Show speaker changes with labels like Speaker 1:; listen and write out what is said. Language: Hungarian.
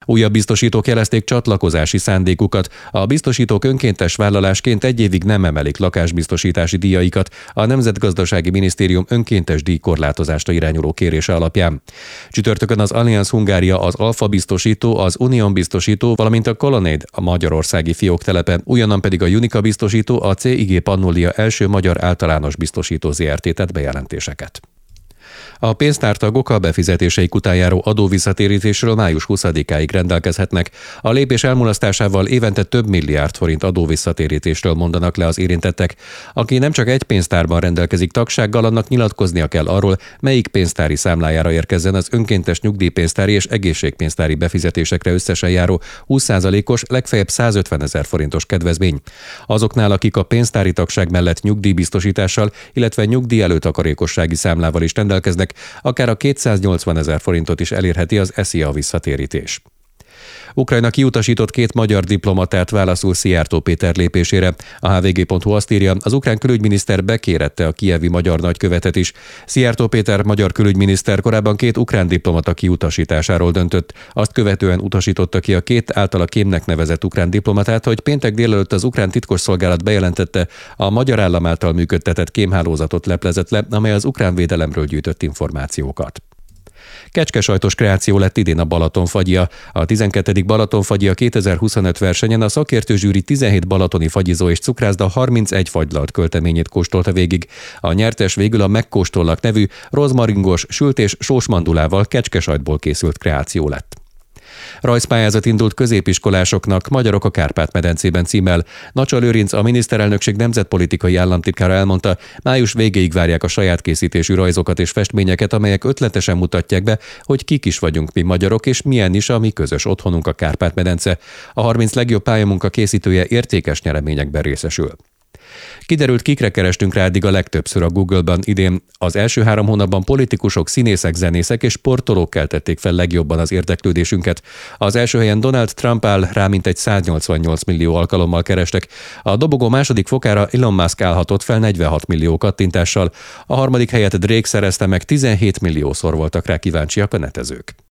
Speaker 1: Újabb biztosítók jelezték csatlakozási szándékukat. A biztosítók önkéntes vállalásként egy évig nem emelik lakásbiztosítási díjaikat a Nemzetgazdasági Minisztérium önkéntes díjkorlátozásra irányuló kérése alapján. Csütörtökön az Allianz Hungária, az Alfa biztosító, az Union biztosító, valamint a Colonnade, a magyarországi fióktelepe, újonnan pedig a Unica biztosító, a CIG Pannolia első magyar általános biztosító ZRT tett bejelentéseket. A pénztártagok a befizetéseik után járó adóvisszatérítésről május 20-áig rendelkezhetnek. A lépés elmulasztásával évente több milliárd forint adóvisszatérítésről mondanak le az érintettek. Aki nem csak egy pénztárban rendelkezik tagsággal, annak nyilatkoznia kell arról, melyik pénztári számlájára érkezzen az önkéntes nyugdíjpénztári és egészségpénztári befizetésekre összesen járó 20%-os, legfeljebb 150 000 forintos kedvezmény. Azoknál, akik a pénztári tagság mellett nyugdíjbiztosítással, illetve nyugdíj előtakarékossági számlával is rendelkeznek, akár a 280 000 forintot is elérheti az SZIA visszatérítés. Ukrajna kiutasított 2 magyar diplomatát válaszul Szijjártó Péter lépésére. A hvg.hu azt írja, az ukrán külügyminiszter bekérette a kijevi magyar nagykövetet is. Szijjártó Péter magyar külügyminiszter korábban 2 ukrán diplomata kiutasításáról döntött. Azt követően utasította ki a 2 általa kémnek nevezett ukrán diplomatát, hogy péntek délelőtt az ukrán titkosszolgálat bejelentette, a magyar állam által működtetett kémhálózatot leplezett le, amely az ukrán védelemről gyűjtött információkat. Kecskesajtos kreáció lett idén a Balatonfagyia. A 12. Balatonfagyia 2025 versenyen a szakértő zsűri 17 balatoni fagyizó és cukrászda 31 fagylalt költeményét kóstolta végig. A nyertes végül a Megkóstollak nevű rozmaringos, sült és sósmandulával kecskesajtból készült kreáció lett. Rajzpályázat indult középiskolásoknak, Magyarok a Kárpát-medencében címmel. Nacsa Lőrinc, a miniszterelnökség nemzetpolitikai államtitkára elmondta, május végéig várják a saját készítésű rajzokat és festményeket, amelyek ötletesen mutatják be, hogy kik is vagyunk mi magyarok, és milyen is a mi közös otthonunk a Kárpát-medence. A 30 legjobb pályamunka készítője értékes nyereményekben részesül. Kiderült, kikre kerestünk rá eddig a legtöbbször a Google-ban idén. Az első 3 hónapban politikusok, színészek, zenészek és sportolók keltették fel legjobban az érdeklődésünket. Az első helyen Donald Trump áll, rá mintegy 188 millió alkalommal kerestek. A dobogó második fokára Elon Musk állhatott fel 46 millió kattintással. A harmadik helyet Drake szerezte meg, 17 milliószor voltak rá kíváncsiak a netezők.